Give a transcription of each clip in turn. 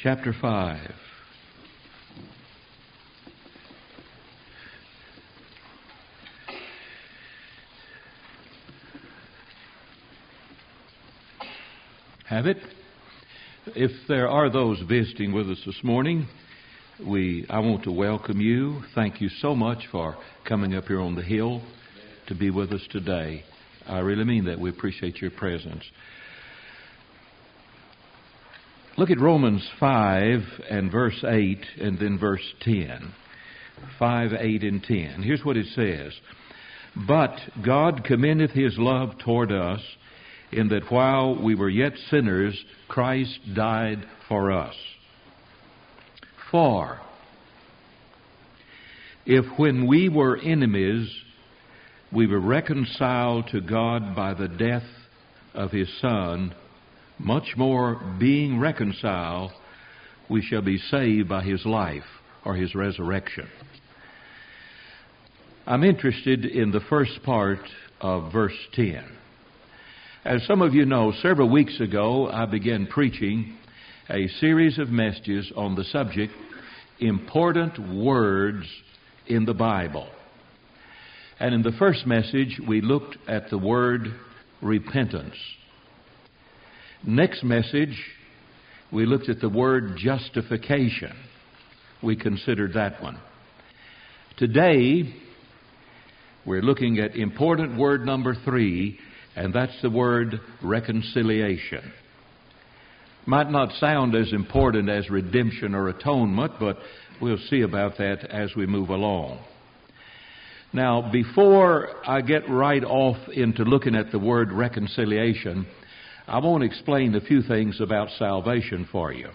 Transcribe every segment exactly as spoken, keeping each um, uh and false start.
chapter five. Have it? If there are those visiting with us this morning, we I want to welcome you. Thank you so much for coming up here on the hill to be with us today. I really mean that. We appreciate your presence. Look at Romans five and verse eight and then verse ten. five, eight, and ten. Here's what it says. But God commendeth His love toward us, in that while we were yet sinners, Christ died for us. For if when we were enemies, we were reconciled to God by the death of His Son, much more being reconciled, we shall be saved by His life or His resurrection. I'm interested in the first part of verse ten. As some of you know, several weeks ago I began preaching a series of messages on the subject, important words in the Bible. And in the first message, we looked at the word repentance. Next message, we looked at the word justification. We considered that one. Today, we're looking at important word number three, and that's the word reconciliation. Might not sound as important as redemption or atonement, but we'll see about that as we move along. Now, before I get right off into looking at the word reconciliation, I want to explain a few things about salvation for you.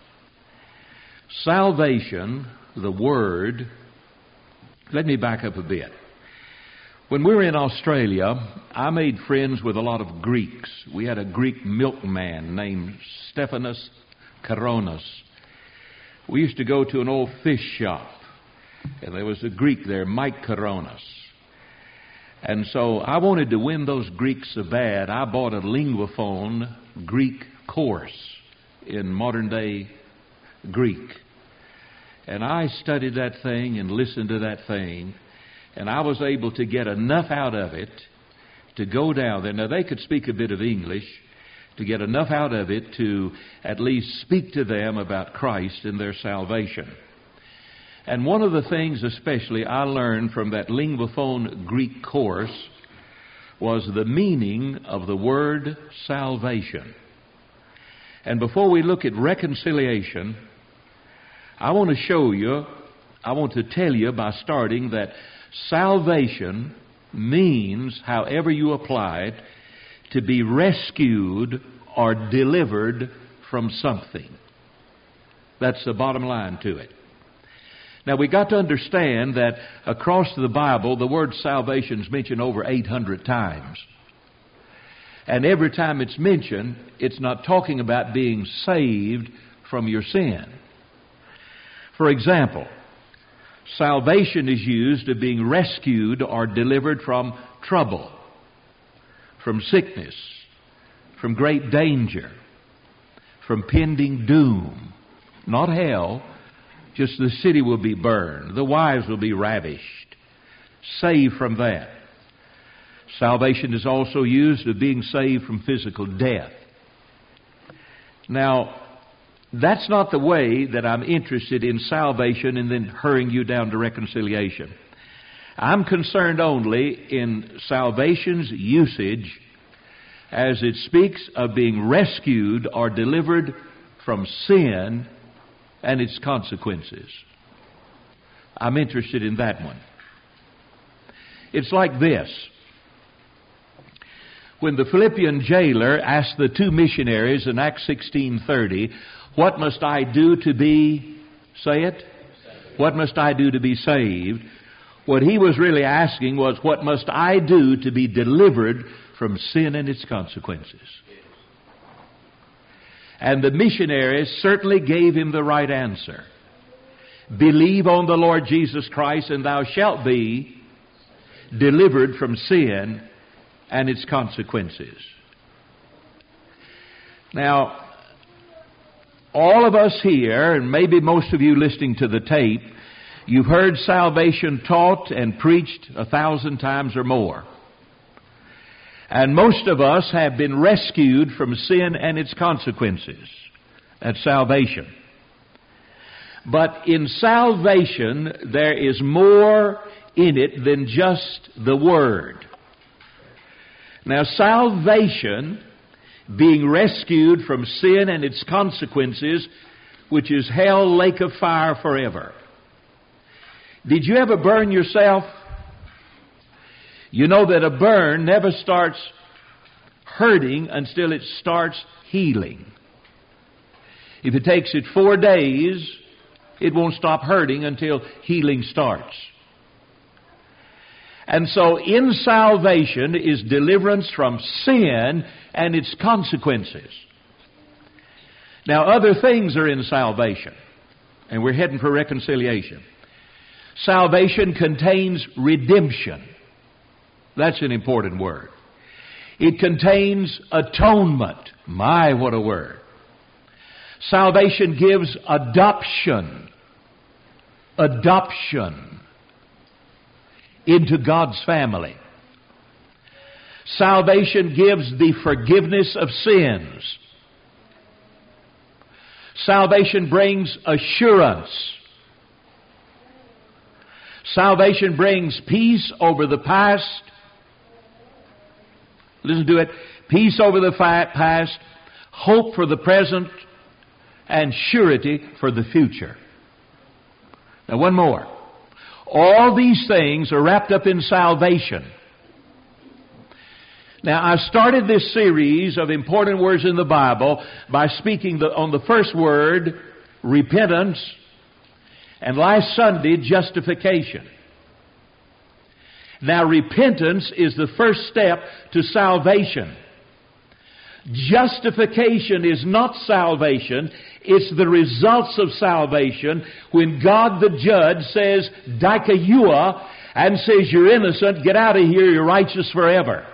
Salvation, the word, let me back up a bit. When we were in Australia, I made friends with a lot of Greeks. We had a Greek milkman named Stephanos Karonas. We used to go to an old fish shop, and there was a Greek there, Mike Karonas. And so I wanted to win those Greeks so bad, I bought a Linguaphone Greek course in modern-day Greek. And I studied that thing and listened to that thing, and I was able to get enough out of it to go down there. Now, they could speak a bit of English, to get enough out of it to at least speak to them about Christ and their salvation. And one of the things especially I learned from that Linguaphone Greek course was the meaning of the word salvation. And before we look at reconciliation, I want to show you, I want to tell you by starting that salvation means, however you apply it, to be rescued or delivered from something. That's the bottom line to it. Now, we got to understand that across the Bible, the word salvation is mentioned over eight hundred times. And every time it's mentioned, it's not talking about being saved from your sin. For example, salvation is used of being rescued or delivered from trouble, from sickness, from great danger, from pending doom. Not hell, just the city will be burned, the wives will be ravished. Saved from that. Salvation is also used of being saved from physical death. Now, that's not the way that I'm interested in salvation and then hurrying you down to reconciliation. I'm concerned only in salvation's usage as it speaks of being rescued or delivered from sin and its consequences. I'm interested in that one. It's like this. When the Philippian jailer asked the two missionaries in Acts sixteen thirty, what must I do to be, say it? What must I do to be saved? What he was really asking was, what must I do to be delivered from sin and its consequences? And the missionaries certainly gave him the right answer. Believe on the Lord Jesus Christ, and thou shalt be delivered from sin and its consequences. Now, all of us here, and maybe most of you listening to the tape, you've heard salvation taught and preached a thousand times or more. And most of us have been rescued from sin and its consequences. That's salvation. But in salvation, there is more in it than just the Word. Now, salvation, being rescued from sin and its consequences, which is hell, lake of fire forever. Did you ever burn yourself? You know that a burn never starts hurting until it starts healing. If it takes it four days, it won't stop hurting until healing starts. And so in salvation is deliverance from sin and its consequences. Now other things are in salvation, and we're heading for reconciliation. Salvation contains redemption. That's an important word. It contains atonement. My, what a word. Salvation gives adoption. Adoption into God's family. Salvation gives the forgiveness of sins. Salvation brings assurance. Salvation brings peace over the past. Listen to it. Peace over the past, hope for the present, and surety for the future. Now one more. All these things are wrapped up in salvation. Now I started this series of important words in the Bible by speaking the, on the first word, repentance, and last Sunday, justification. Now repentance is the first step to salvation. Justification is not salvation. It's the results of salvation when God the judge says, Dikaiua, and says, you're innocent, get out of here, you're righteous forever.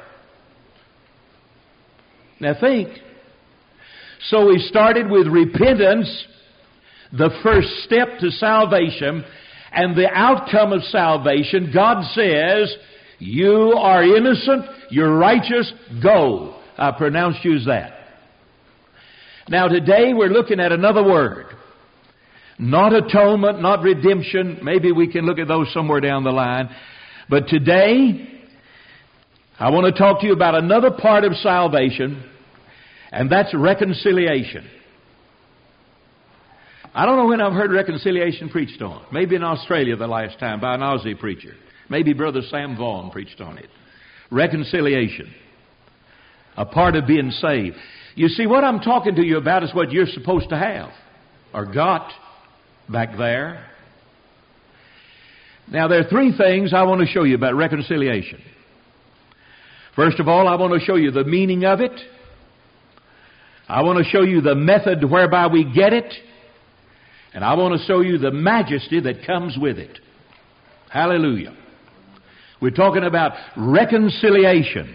Now think. So we started with repentance, the first step to salvation, and the outcome of salvation. God says, you are innocent, you're righteous, go. I pronounced you as that. Now today we're looking at another word. Not atonement, not redemption. Maybe we can look at those somewhere down the line. But today, I want to talk to you about another part of salvation, and that's reconciliation. I don't know when I've heard reconciliation preached on. Maybe in Australia the last time by an Aussie preacher. Maybe Brother Sam Vaughan preached on it. Reconciliation. A part of being saved. You see, what I'm talking to you about is what you're supposed to have, or got, back there. Now, there are three things I want to show you about reconciliation. First of all, I want to show you the meaning of it. I want to show you the method whereby we get it. And I want to show you the majesty that comes with it. Hallelujah. We're talking about reconciliation.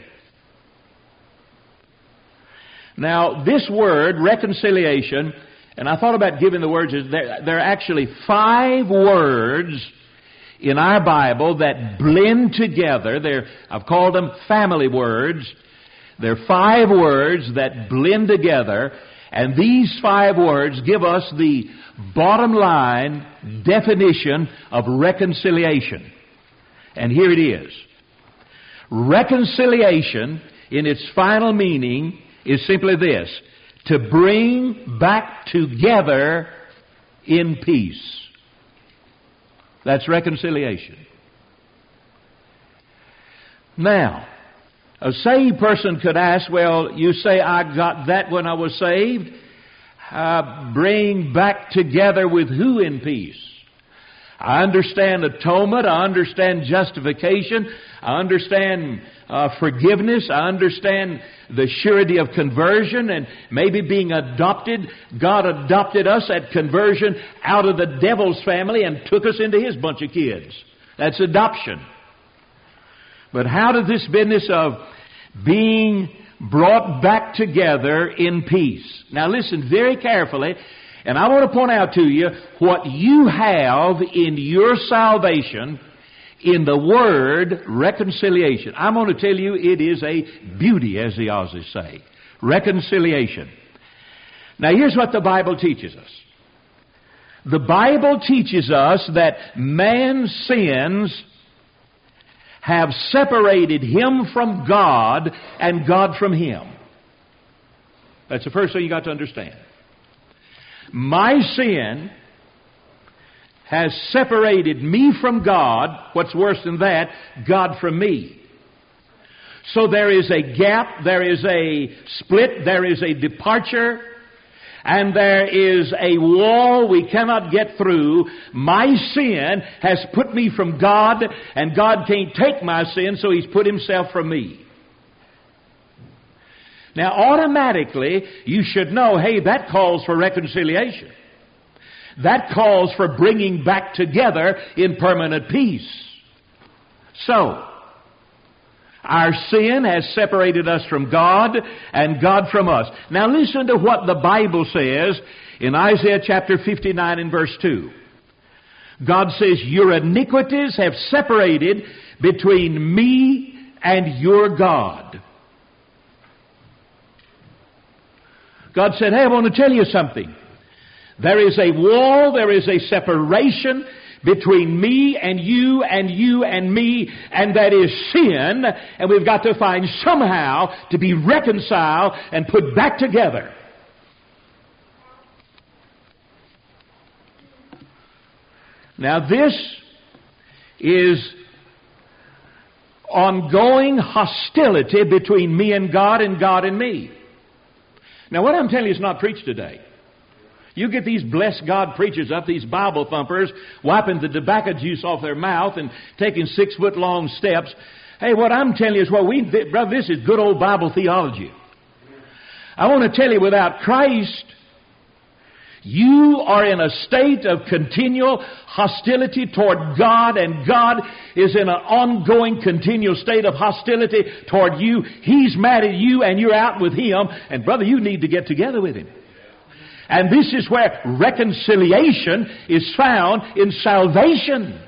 Now, this word, reconciliation, and I thought about giving the words, there, there are actually five words in our Bible that blend together. They're, I've called them family words. There are five words that blend together, and these five words give us the bottom line definition of reconciliation. And here it is. Reconciliation, in its final meaning, is simply this: to bring back together in peace. That's reconciliation. Now, a saved person could ask, well, you say I got that when I was saved. Uh, bring back together with who in peace? I understand atonement. I understand justification. I understand uh, forgiveness. I understand the surety of conversion and maybe being adopted. God adopted us at conversion out of the devil's family and took us into His bunch of kids. That's adoption. But how does this business of being brought back together in peace? Now listen very carefully, And I want to point out to you what you have in your salvation in the word reconciliation. I'm going to tell you it is a beauty, as the Aussies say. Reconciliation. Now here's what the Bible teaches us. The Bible teaches us that man's sins have separated him from God and God from him. That's the first thing you got to understand. My sin has separated me from God. What's worse than that, God from me. So there is a gap, there is a split, there is a departure, and there is a wall we cannot get through. My sin has put me from God, and God can't take my sin, so He's put Himself from me. Now, automatically, you should know, hey, that calls for reconciliation. That calls for bringing back together in permanent peace. So, our sin has separated us from God and God from us. Now listen to what the Bible says in Isaiah chapter fifty-nine and verse two. God says, your iniquities have separated between me and your God. God said, hey, I want to tell you something. There is a wall, there is a separation between me and you and you and me, and that is sin, and we've got to find somehow to be reconciled and put back together. Now this is ongoing hostility between me and God and God and me. Now what I'm telling you is not preached today. You get these blessed God preachers up, these Bible thumpers, wiping the tobacco juice off their mouth and taking six foot long steps. Hey, what I'm telling you is, well, we, brother, this is good old Bible theology. I want to tell you, without Christ, you are in a state of continual hostility toward God, and God is in an ongoing continual state of hostility toward you. He's mad at you, and you're out with Him. And brother, you need to get together with Him. And this is where reconciliation is found in salvation.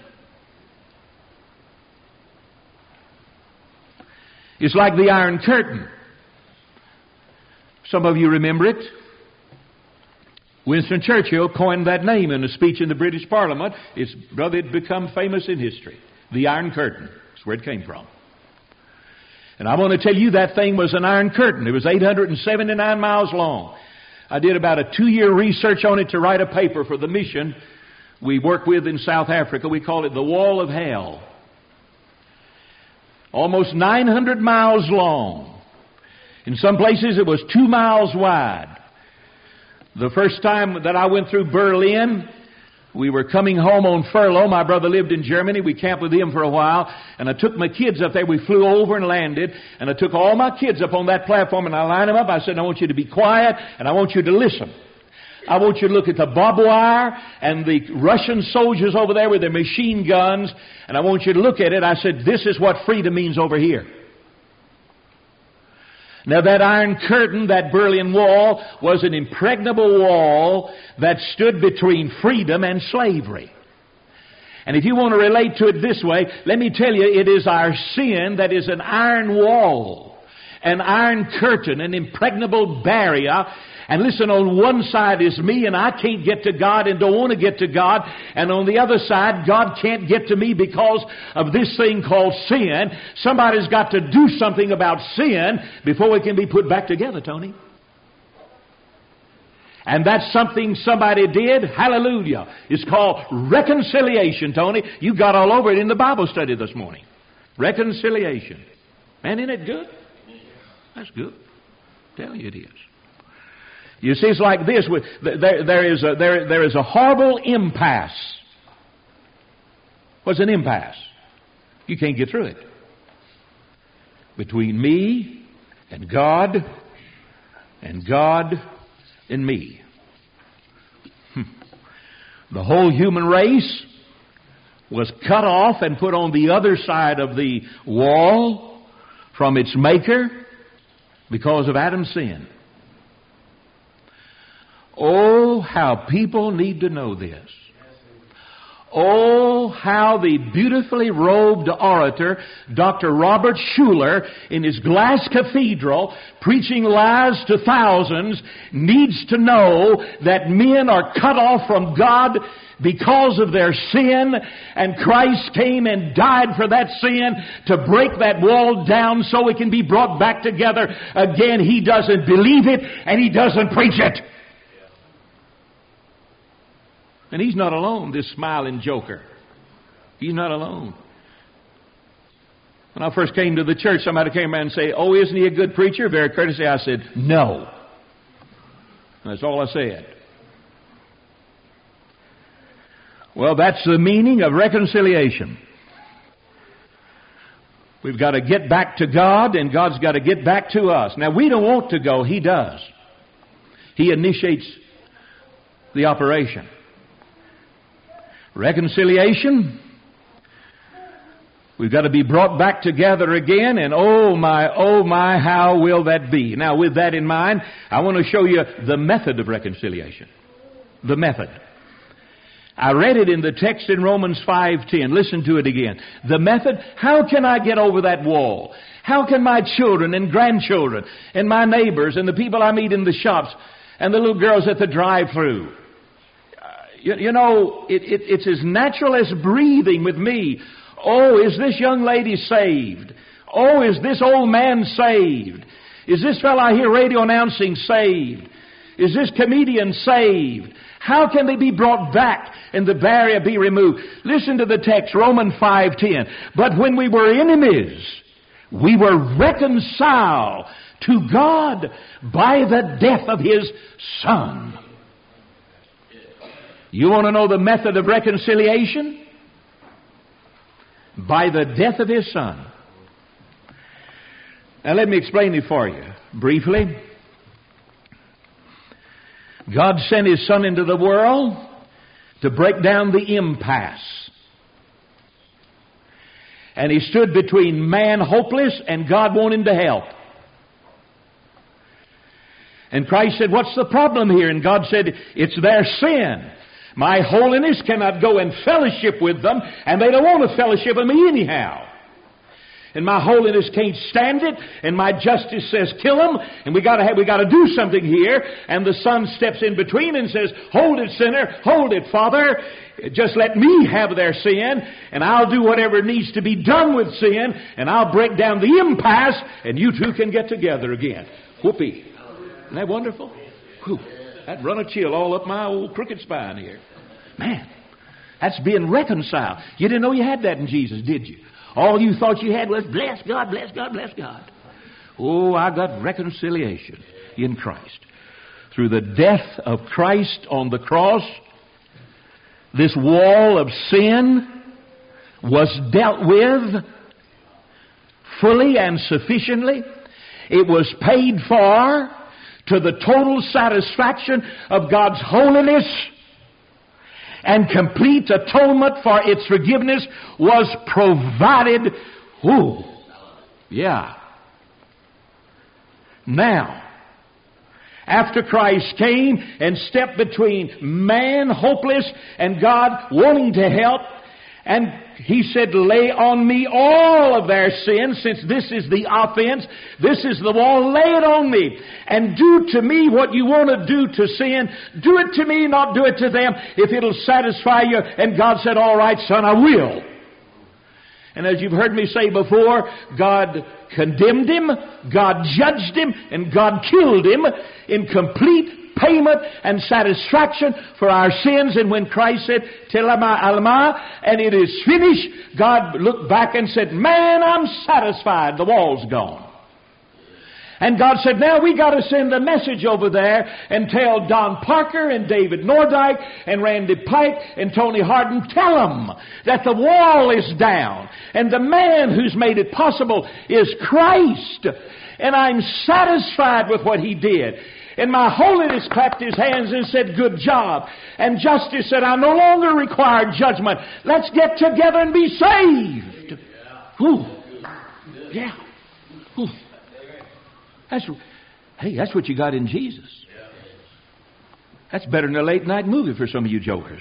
It's like the Iron Curtain. Some of you remember it. Winston Churchill coined that name in a speech in the British Parliament. It's, brother, it become famous in history. The Iron Curtain. That's where it came from. And I want to tell you that thing was an iron curtain. It was eight hundred seventy-nine miles long. I did about a two-year research on it to write a paper for the mission we work with in South Africa. We call it the Wall of Hell. Almost nine hundred miles long. In some places it was two miles wide. The first time that I went through Berlin, we were coming home on furlough. My brother lived in Germany. We camped with him for a while. And I took my kids up there. We flew over and landed. And I took all my kids up on that platform and I lined them up. I said, I want you to be quiet and I want you to listen. I want you to look at the barbed wire and the Russian soldiers over there with their machine guns. And I want you to look at it. I said, this is what freedom means over here. Now that Iron Curtain, that Berlin Wall, was an impregnable wall that stood between freedom and slavery. And if you want to relate to it this way, let me tell you, it is our sin that is an iron wall, an iron curtain, an impregnable barrier. And listen, on one side is me and I can't get to God and don't want to get to God. And on the other side, God can't get to me because of this thing called sin. Somebody's got to do something about sin before we can be put back together, Tony. And that's something somebody did. Hallelujah. It's called reconciliation, Tony. You got all over it in the Bible study this morning. Reconciliation. Man, isn't it good? That's good. I tell you it is. You see, it's like this. There, there, is a, there, there is a horrible impasse. What's an impasse? You can't get through it. Between me and God and God and me. Hmm. The whole human race was cut off and put on the other side of the wall from its maker because of Adam's sin. Oh, Oh, how people need to know this. Oh, how the beautifully robed orator, Doctor Robert Schuller, in his glass cathedral, preaching lies to thousands, needs to know that men are cut off from God because of their sin, and Christ came and died for that sin to break that wall down so it can be brought back together again. He doesn't believe it, and he doesn't preach it. And he's not alone, this smiling joker. He's not alone. When I first came to the church, somebody came around and said, "Oh, isn't he a good preacher?" Very courteously, I said, "No." That's all I said. Well, that's the meaning of reconciliation. We've got to get back to God, and God's got to get back to us. Now, we don't want to go. He does. He initiates the operation. Reconciliation. We've got to be brought back together again, and oh my, oh my, how will that be? Now, with that in mind, I want to show you the method of reconciliation. The method. I read it in the text in Romans five ten. Listen to it again. The method. How can I get over that wall? How can my children and grandchildren and my neighbors and the people I meet in the shops and the little girls at the drive-thru? You, you know, it, it, it's as natural as breathing with me. Oh, is this young lady saved? Oh, is this old man saved? Is this fellow I hear radio announcing saved? Is this comedian saved? How can they be brought back and the barrier be removed? Listen to the text, Romans five ten. But when we were enemies, we were reconciled to God by the death of His Son. You want to know the method of reconciliation? By the death of His Son. Now let me explain it for you briefly. God sent His Son into the world to break down the impasse. And He stood between man hopeless and God wanting to help. And Christ said, "What's the problem here?" And God said, "It's their sin. My holiness cannot go and fellowship with them, and they don't want to fellowship with me anyhow. And my holiness can't stand it, and my justice says kill them, and we got to have, we got to do something here." And the Son steps in between and says, "Hold it, sinner, hold it, Father. Just let me have their sin, and I'll do whatever needs to be done with sin, and I'll break down the impasse, and you two can get together again." Whoopee! Isn't that wonderful? Whew. That'd run a chill all up my old crooked spine here. Man, that's being reconciled. You didn't know you had that in Jesus, did you? All you thought you had was bless God, bless God, bless God. Oh, I got reconciliation in Christ. Through the death of Christ on the cross, this wall of sin was dealt with fully and sufficiently. It was paid for to the total satisfaction of God's holiness, and complete atonement for its forgiveness was provided. Ooh, yeah. Now, after Christ came and stepped between man hopeless and God wanting to help, and He said, "Lay on me all of their sins, since this is the offense, this is the wall, lay it on me. And do to me what you want to do to sin. Do it to me, not do it to them, if it'll satisfy you." And God said, "All right, son, I will." And as you've heard me say before, God condemned him, God judged him, and God killed him in complete payment and satisfaction for our sins. And when Christ said, "Telema alma," and it is finished, God looked back and said, "Man, I'm satisfied. The wall's gone." And God said, "Now we got to send a message over there and tell Don Parker and David Nordyke and Randy Pike and Tony Harden, tell them that the wall is down and the man who's made it possible is Christ. And I'm satisfied with what He did." And my holiness clapped his hands and said, "Good job." And justice said, "I no longer require judgment. Let's get together and be saved." Ooh. Yeah. Ooh. That's, hey, that's what you got in Jesus. That's better than a late night movie for some of you jokers.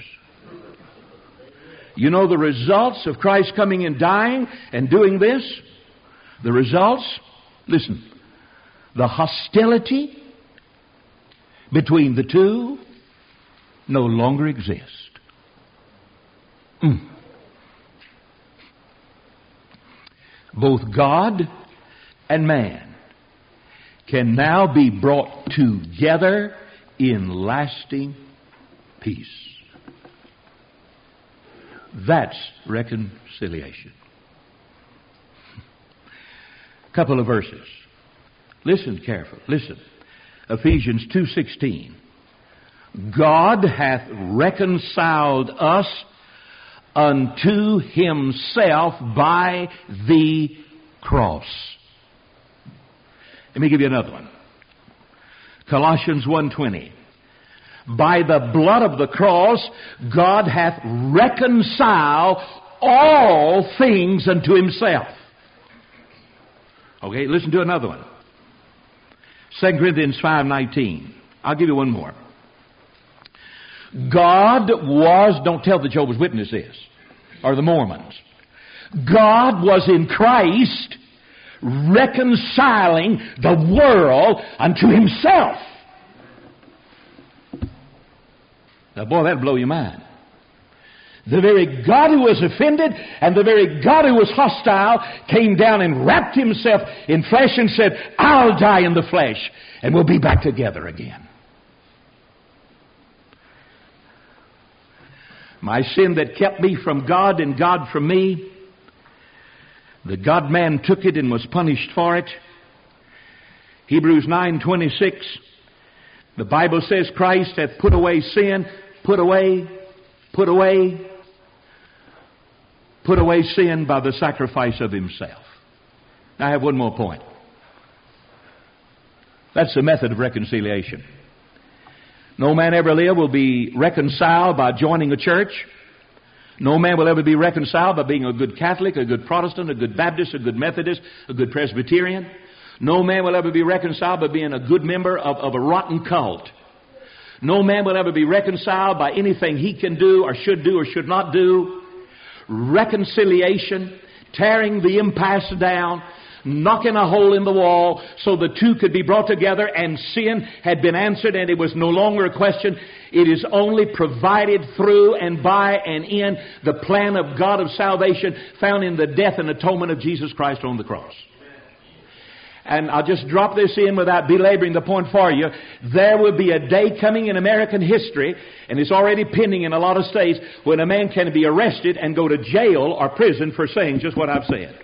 You know the results of Christ coming and dying and doing this? The results? Listen. The hostility between the two no longer exists. Mm. Both God and man can now be brought together in lasting peace. That's reconciliation. A couple of verses. Listen carefully. Listen. Ephesians two sixteen. God hath reconciled us unto himself by the cross. Let me give you another one. Colossians one twenty. By the blood of the cross, God hath reconciled all things unto himself. Okay, listen to another one. Second Corinthians five nineteen. I'll give you one more. God was, don't tell the Jehovah's Witnesses or the Mormons. God was in Christ reconciling the world unto himself. Now, boy, that'll blow your mind. The very God who was offended and the very God who was hostile came down and wrapped himself in flesh and said, I'll die in the flesh and we'll be back together again. My sin that kept me from God and God from me, the God-man took it and was punished for it. Hebrews nine twenty-six, the Bible says Christ hath put away sin, put away, put away, put away sin by the sacrifice of himself. Now I have one more point. That's the method of reconciliation. No man ever live will be reconciled by joining a church. No man will ever be reconciled by being a good Catholic, a good Protestant, a good Baptist, a good Methodist, a good Presbyterian. No man will ever be reconciled by being a good member of, of a rotten cult. No man will ever be reconciled by anything he can do or should do or should not do. Reconciliation, tearing the impasse down, knocking a hole in the wall so the two could be brought together and sin had been answered and it was no longer a question. It is only provided through and by and in the plan of God of salvation found in the death and atonement of Jesus Christ on the cross. And I'll just drop this in without belaboring the point for you. There will be a day coming in American history, and it's already pending in a lot of states, when a man can be arrested and go to jail or prison for saying just what I've said.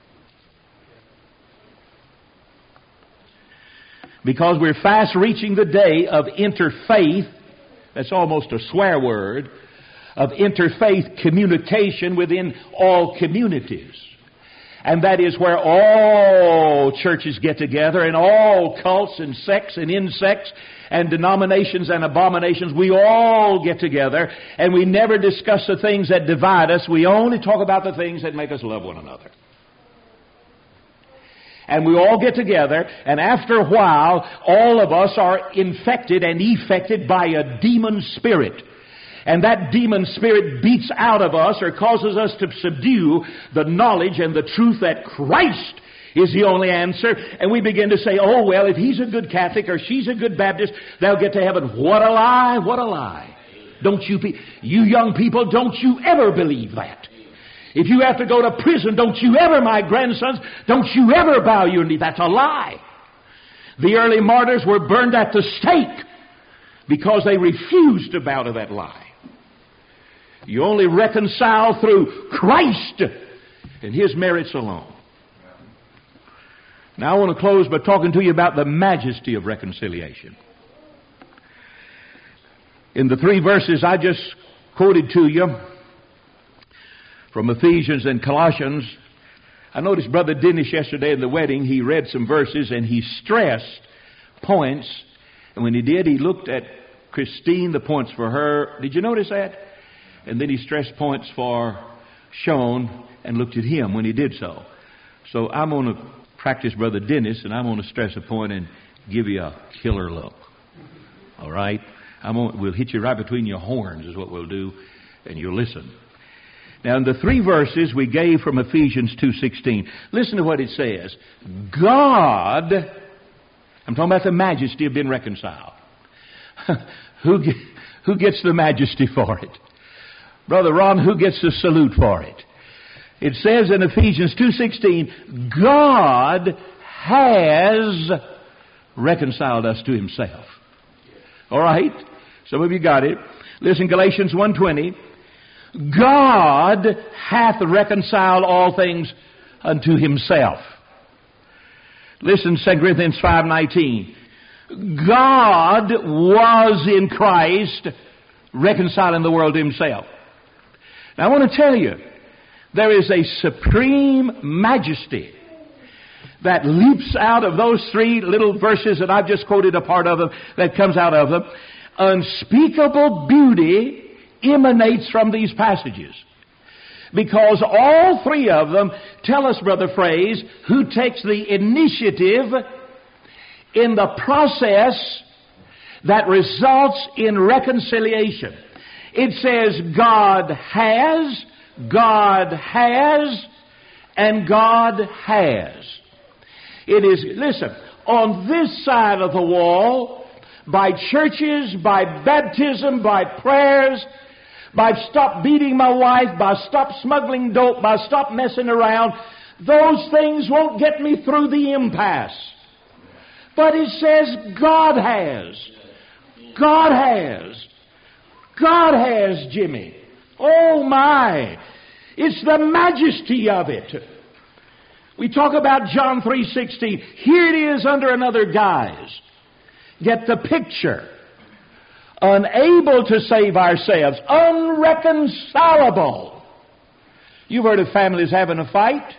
Because we're fast reaching the day of interfaith, that's almost a swear word, of interfaith communication within all communities. And that is where all churches get together and all cults and sects and insects and denominations and abominations, we all get together and we never discuss the things that divide us. We only talk about the things that make us love one another. And we all get together, and after a while, all of us are infected and effected by a demon spirit. And that demon spirit beats out of us or causes us to subdue the knowledge and the truth that Christ is the only answer. And we begin to say, oh, well, if he's a good Catholic or she's a good Baptist, they'll get to heaven. What a lie, what a lie. Don't you, be, you young people, don't you ever believe that. If you have to go to prison, don't you ever, my grandsons, don't you ever bow your knee. That's a lie. The early martyrs were burned at the stake because they refused to bow to that lie. You only reconcile through Christ and his merits alone. Now I want to close by talking to you about the majesty of reconciliation. In the three verses I just quoted to you, from Ephesians and Colossians, I noticed Brother Dennis yesterday in the wedding, he read some verses and he stressed points. And when he did, he looked at Christine, the points for her. Did you notice that? And then he stressed points for Sean and looked at him when he did so. So I'm going to practice Brother Dennis and I'm going to stress a point and give you a killer look. All right? I'm gonna, we'll hit you right between your horns is what we'll do, and you'll listen. Now, in the three verses we gave from Ephesians two sixteen, listen to what it says. God, I'm talking about the majesty of being reconciled. who, get, who gets the majesty for it? Brother Ron, who gets the salute for it? It says in Ephesians two sixteen, God has reconciled us to Himself. All right? Some of you got it. Listen, Galatians one twenty. God hath reconciled all things unto Himself. Listen, Second Corinthians five nineteen. God was in Christ reconciling the world to Himself. Now I want to tell you, there is a supreme majesty that leaps out of those three little verses that I've just quoted a part of them, that comes out of them. Unspeakable beauty emanates from these passages. Because all three of them tell us, Brother Fraze, who takes the initiative in the process that results in reconciliation. It says God has, God has, and God has. It is, listen, on this side of the wall, by churches, by baptism, by prayers, by stop beating my wife, by stop smuggling dope, by stop messing around, those things won't get me through the impasse. But it says God has. God has. God has, Jimmy. Oh my. It's the majesty of it. We talk about John three sixteen. Here it is under another guise. Get the picture. Unable to save ourselves. Unreconcilable. You've heard of families having a fight.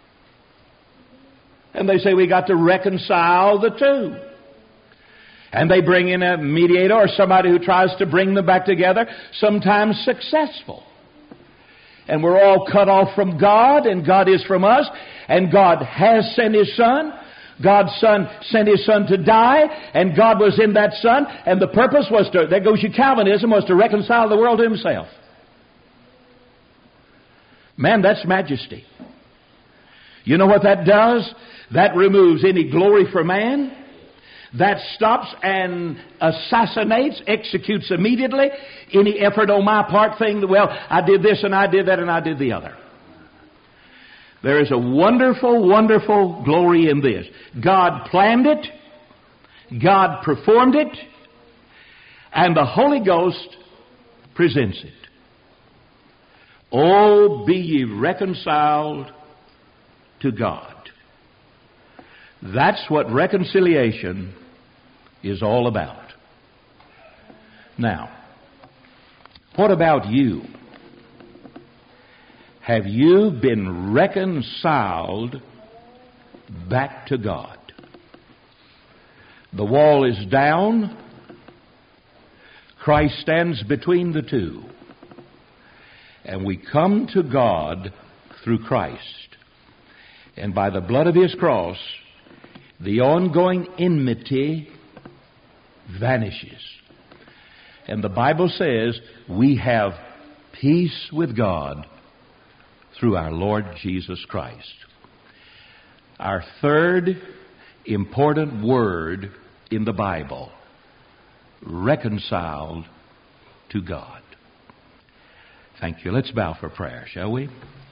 And they say we got to reconcile the two. And they bring in a mediator or somebody who tries to bring them back together, sometimes successful. And we're all cut off from God, and God is from us, and God has sent His Son. God's Son sent His Son to die, and God was in that Son, and the purpose was to, there goes your Calvinism, was to reconcile the world to Himself. Man, that's majesty. You know what that does? That removes any glory for man. That stops and assassinates, executes immediately any effort on my part thing that, well, I did this and I did that and I did the other. There is a wonderful, wonderful glory in this. God planned it. God performed it. And the Holy Ghost presents it. Oh, be ye reconciled to God. That's what reconciliation is all about. Now, what about you? Have you been reconciled back to God? The wall is down. Christ stands between the two. And we come to God through Christ. And by the blood of His cross, the ongoing enmity vanishes. And the Bible says we have peace with God through our Lord Jesus Christ. Our third important word in the Bible, reconciled to God. Thank you. Let's bow for prayer, shall we?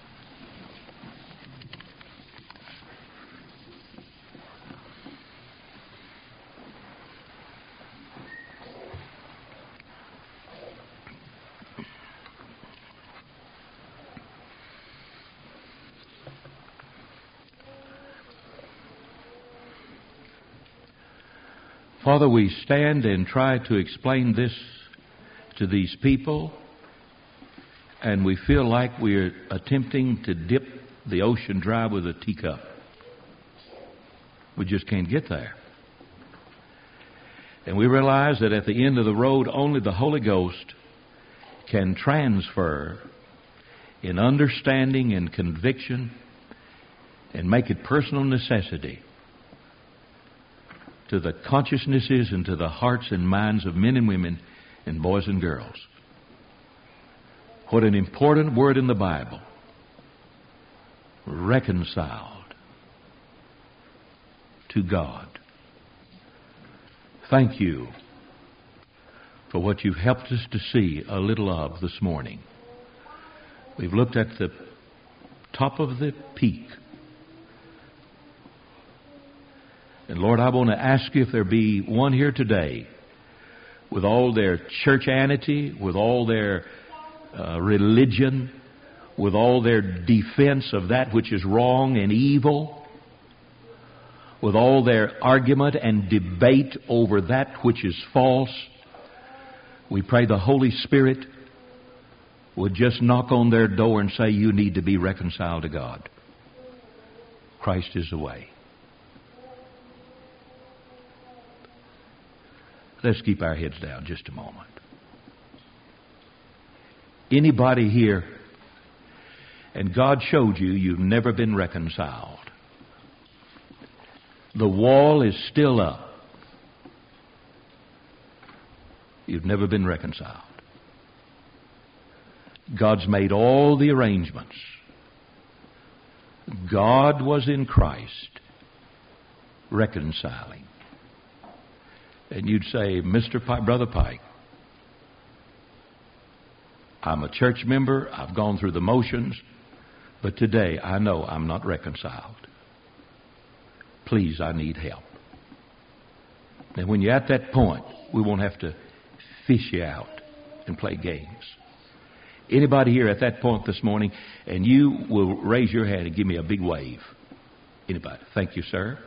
Father, we stand and try to explain this to these people, and we feel like we're attempting to dip the ocean dry with a teacup. We just can't get there. And we realize that at the end of the road, only the Holy Ghost can transfer in understanding and conviction and make it personal necessity to the consciousnesses and to the hearts and minds of men and women And boys and girls, what an important word in the Bible. Reconciled to God. Thank you for what you've helped us to see a little of this morning. We've looked at the top of the peak. And Lord, I want to ask you if there be one here today with all their churchianity, with all their uh, religion, with all their defense of that which is wrong and evil, with all their argument and debate over that which is false. We pray the Holy Spirit would just knock on their door and say, you need to be reconciled to God. Christ is the way. Let's keep our heads down just a moment. Anybody here, and God showed you you've never been reconciled. The wall is still up. You've never been reconciled. God's made all the arrangements. God was in Christ reconciling. And you'd say, Mister Pike, Brother Pike, I'm a church member. I've gone through the motions. But today I know I'm not reconciled. Please, I need help. And when you're at that point, we won't have to fish you out and play games. Anybody here at that point this morning, and you will raise your hand and give me a big wave. Anybody? Thank you, sir.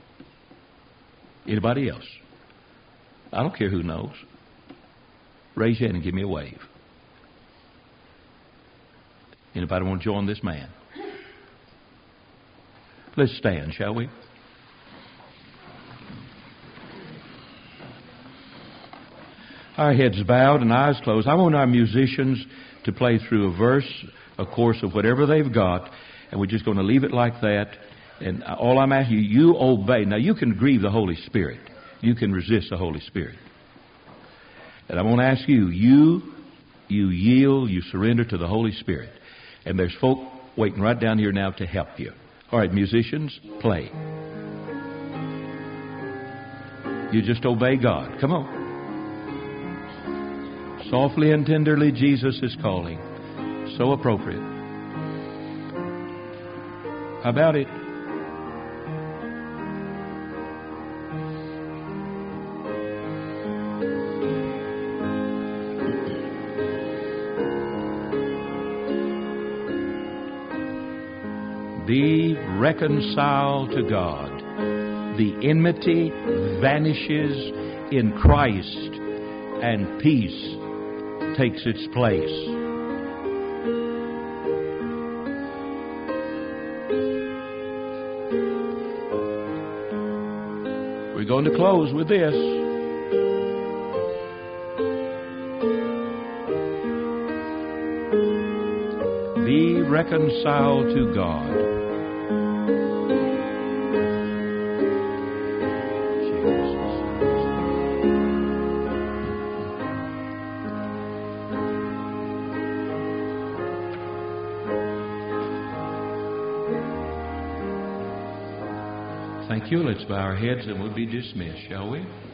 Anybody else? I don't care who knows. Raise your hand and give me a wave. Anybody want to join this man? Let's stand, shall we? Our heads bowed and eyes closed. I want our musicians to play through a verse, a course of whatever they've got, and we're just going to leave it like that. And all I'm asking you, you obey. Now, you can grieve the Holy Spirit. You can resist the Holy Spirit. And I want to ask you, you, you yield, you surrender to the Holy Spirit. And there's folk waiting right down here now to help you. All right, musicians, play. You just obey God. Come on. Softly and tenderly, Jesus is calling. So appropriate. How about it? Be reconciled to God. The enmity vanishes in Christ, and peace takes its place. We're going to close with this. Be reconciled to God. Thank you. Let's bow our heads and we'll be dismissed, shall we?